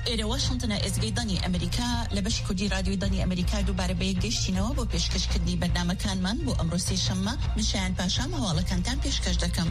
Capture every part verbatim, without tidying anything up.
إلى واشنطن إزجي داني أمريكا لبش كودي راديو داني أمريكا دوباره بيجشتينه بو پیشکش کردنی برنامه کان من بو امروزی شما مشان پاشم حوالا کانتم پیشکش دکم.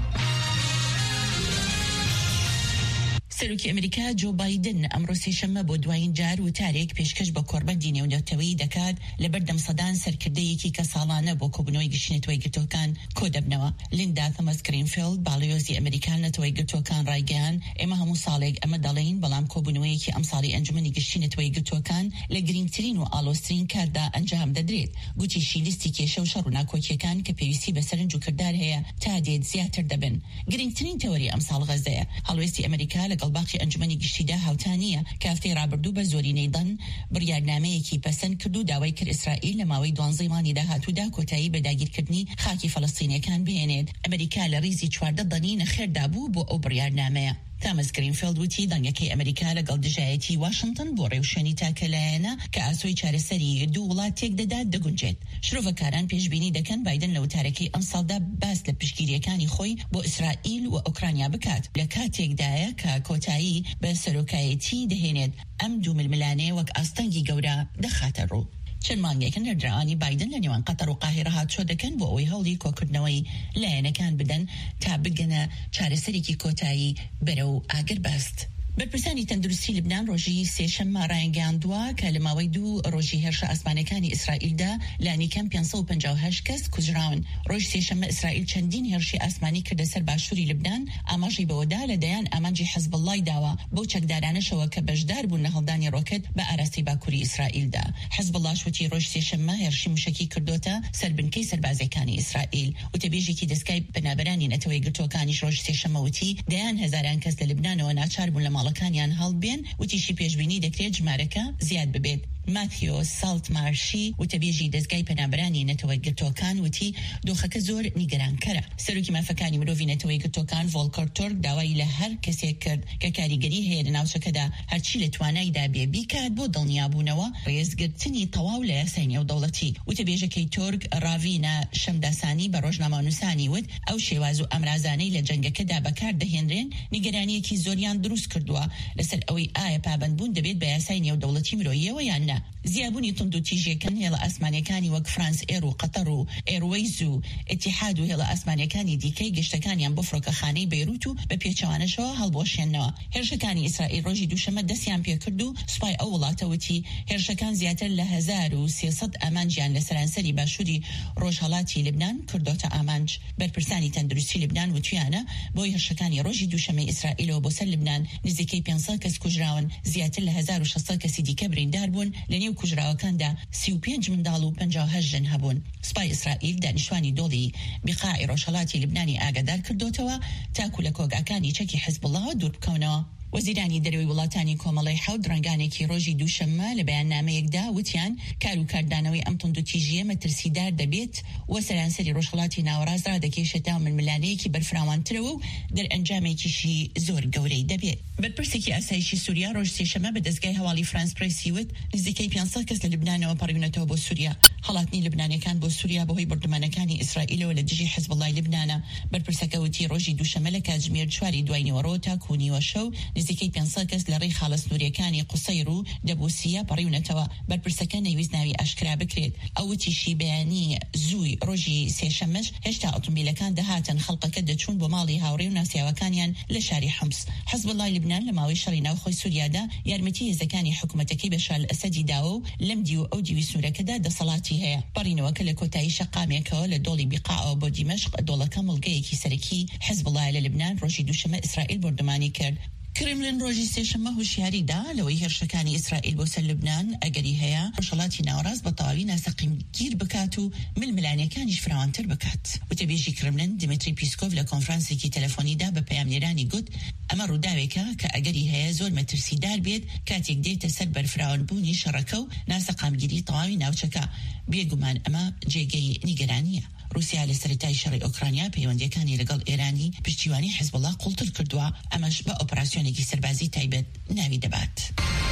سەرۆکی ئەمریکا جو بایدن ئەمڕۆ سێشەممە بۆ دوایین جار و تارێک پێشکەش بە کۆڕبەندی نێونەتەوەیی دەکات لەبەر دەمسەدان سەرکردەیەکی کە ساڵانە بۆ کۆبوونەوەی گشتنەوەی گرتوەکان کۆ دەبنەوە. لیندا تۆماس گرینفیلد باڵیۆزی ئەمریکان نەتەوەی گرتوەکان ڕایگەیان ئێمە هەموو ساڵێک ئەمە دەڵێین بەڵام کۆبوونەوەیەکی ئەم ساڵی ئەنجومەنی گشتنەوەی گرتوەکان لە گرنگترین و ئالۆسترین کاردا ئەنجام دەدرێت. گوتیشی لیستی کێشە و شەڕ و ناکۆکیەکان کە پێویستی بە سەرنج و کردار هەیە تا دێت زیاتر دەبن. گرنگترین تەوەری ئەم ساڵ غەزەیە. هەڵوێستی ئەمریکا لەگەڵ باقی ئەنجومەنی گشتیدا هاوتانیە کە هەفتەی ڕابردوو بە زۆرینەی دەن بڕیارنامەیەکی پەسەند کرد و داوای کرد ئیسرائیل لە ماوەی دوانزەی مانگی داهاتوودا کۆتایی بە داگیرکردنی خاکی فەڵەستینیەکان بهێنێت. ئەمریکا لە ڕیزی چواردە دەنی نەخێردا بوو بۆ ئەو بڕیارنامەیە. تامس گرینفیلد وتی دەنگەکەی ئەمریکا لەگەڵ دژایەتی واشنگتن بۆ ڕێوشێنی تاکەلایەنە کە ئاسۆی چارەسەری دوو وڵات تێک دەدات دەگونجێت. شرۆڤەکاران پێشبینی دەکەن بایدن لە وتارەکەی ئەم ساڵدا باس لە پشتگیریەکانی خۆی بۆ ئیسرائیل و ئوکرانیا بکات لە کاتێکدایە کە کۆتایی بە سەرۆکایەتی دەهێنێت. ئەم دوو ململانەیە وەک ئاستەنگی گەورە دەخاتە ڕوو. چەند مانگێکن هەردراوانی بایدن لە نێوان قەتەر و قاهیرە هاتشۆ دەکەن بۆ ئەوەی هەوڵی کۆکردنەوەی لایەنەکان بدەن تا بگەنە چارەسەرێکی کۆتایی بەرە و ئاگر بەست. بەرپرسانی تەندروستی لبنان ڕۆژی سێشەممە ڕایگەیاندووە کە لە ماوەی دوو ڕۆژی هێرشە ئاسمانەکانی ئیسرائیلدا لانیکەم پێنج سەد و پەنجا و هەشت کەس کوژراون. ڕۆژ سێشەممە ئیسرائیل چەندین هێرشی ئاسمانی کردە سەر باشووری لبنان ئاماژەی بەوەدا لەدەیان ئامانجی حەزب اللای داوە بۆ چەکدارانەشەوە کە بەشدار بوون لە هەڵدانی ڕۆکەت بە ئاراستی باکووری ئیسرائیلدا. حەزب الله وتی ڕۆژ سێشەممە هێرشی موشکی کردوتە سەربنکەی سەربازەکانی ئیسرائیل. وتەبێژێکی دەستگای بەنابەرانی نەتەوەی گرتوەکانیش ڕۆژ سێشەممە وتی دەیان هەزاران کەس لە لبنانەوە ناچار بوون لە ماڵەکانیان هەڵ بێن وتیشی پێشبینی دەکرێت ژمارەکە زیاد ببێت. ماتیۆ سالت مارشی وتەبێژی دەستگای پەنابەرانی نەتەوەی گرتوەکان وتی دۆخەکە زۆر نیگەرانکەرە. سەرۆکی مافەکانی مرۆڤی نەتەوەی گرتوەکان ڤۆڵکەر تۆرک داوای لە هەر کەسێک کرد کە کاریگەری هەیە لە ناوچەکەدا هەرچی لە توانایدا بێ بیکات بۆ دڵنیابوونەوە ڕێزگرتنی تەواو لە یاسای نێودەوڵەتی. وتەبێژەکەی تۆرک ڕاڤینە شەمداسانی بە ڕۆژنامەنووسانی وت ئەو شێواز و ئەمرازانەی لە جەنگەکەدا بەکار دەهێنرێن نیگەرانیەکی زۆریان دروست کردووە لەسەر ئەوەی ئایا پابەندبوون دەبێت بە یاسای نێودەوڵەتی مرۆییەوە یان نا. زیابوونی تند و تیژیەکان هێڵە ئاسمانیەکانی وەک فرانس ئێر و قەتەر و ئێروەیز و ئێتیحاد و هێڵە ئاسمانیەکانی دیکەی گەشتەکانیان بۆ فڕۆکەخانەی بەیروت و بە پێچەوانەشەوە هەڵبۆشێننەوە. هێرشەکانی ئیسرائیل ڕۆژی دووشەمە دەستیان پێکرد و سوپای ئەو وڵاتەوەتی هێرشەکان زیاتر لە هەزار و سێسەد ئامانجیان لە سەرانسەری باشووری ڕۆژهەڵاتی لبنان کردۆتە ئامانج. بەرپرسانی تەندروستی لبنان وتویانە بۆی هێرشەکانی ڕۆژی دووشەمەی ئیسرائیلەوە بۆ سەر لبنان نزیکەی پێنج سەد کەس کوژراون زیاتر لە هەزار و شەشسەد کەسی دیکە بریندار بوون لە نێو کوژراوەکاندا سی و پێنج منداڵ و پەنجا و هەشت ژن هەبوون. سوپای ئیسرائیل دانیشتوانی دۆڵی بیقاعی ڕۆژهەڵاتی لبنانی ئاگادار کردوتەوە تاکو لە کۆگاکانی چەکی حزب الله دوور بکەونەوە. وەزیرانی دەرەوەی وڵاتانی کۆمەڵی حەوت ڕەنگانێکی ڕۆژی دووشەممە لە بەیاننامەیەکدا وتیان کار و کاردانەوەی ئەم تند و تیژیە مەترسیدار دەبێت و سەرانسەری ڕۆژهەڵاتی ناوەڕاستدا دەکێشێتە ململانەیەکی بەرفراوانترەوە و دەرئەنجامێکیشی زۆر گەورەی دەبێت. بەرپرسێکی ئاسایشی سووریا ڕۆژ سێشەممە بە دەستگای هەواڵی فرانس پرێسی وت نزیکەی پێنج سەد کەس لە لبنانەوە پەڕیونەتەوە بۆ سووریا. هەڵاتنی لبنانەکان بۆ سووریا بەهۆی بردومانەکانی ئیسرائیلەوە لە دژی حزب اللای لبنانە. بەرپرسەکە وتی ڕۆژی دووشەممە لە کاتژمێر چواری دوای نیوەڕۆ تا کوونیوە شەو نزیکەی پێنج سەد کەس لە ڕێی خاڵە سنووریەکانی قوسەیر و دەبوسیە پەڕیونەتەوە. بەرپرسەکە نەویست ناوی ئاشکرا بکرێت. ئەوتیشی بەیانی زووی ڕۆژی سێشەممەش هێشتا ئۆتۆمبیلەکان دەهاتن خەڵقەکە دەچوون بۆ ماڵی هاوڕێ و ناسیاوەکانیان لە شاری حەمس. حەزب اللای لبنان لە ماوەی شەڕی ناوخۆی سووریادا یارمەتی هێزەکانی حکوومەتەکەی بەشار ئەسەدی داوە و لەم دی و ئەو دیوی سنوورەکەدا دەسەڵاتی هەیە. پەڕینەوەکە لە کۆتایی شەقامێکەوە لە دۆڵی بیقاعەوە بۆ دیمەشق دۆڵەکە مڵگەیەکی سەرەکی حەزب الله لە لبنان ڕۆژی دووشەممە ئیسرائیل بردومانی کرد. کرملین ڕۆژی سێشەممە هوشیاریدا لەوەی هێرشەکانی ئیسرائیل بۆ سەر لبنان ئەگەری هەیە ڕۆژهەڵاتی ناوەڕاست بە تەواوی ناسەقیمگیر بکات و ململانیەکانیش فراوانتر بکات. وتەبێژی کرملین دیمیتری پیسکۆڤ لە کۆنفرانسێکی تەلەفۆنیدا بە پەیامنێرانی گوت ئەمە ڕووداوێکە کە ئەگەری هەیە زۆر مەترسیدار بێت کاتێک دێتە سەر بەرفراوانبوونی شەڕەکە و ناسەقامگیری تەواوی ناوچەکە. بێگومان ئەمە جێگەی نیگەرانیە. روسیا لە سەرەتای شەڕی ئۆکرانیا پەیوەندیەکانی لەگەڵ ئێرانی پشتیوانی حزب الله قوڵتر کردووە. ئەمەش بە ئۆپراسیۆنێکی سەربازی تایبەت ناوی دەبات.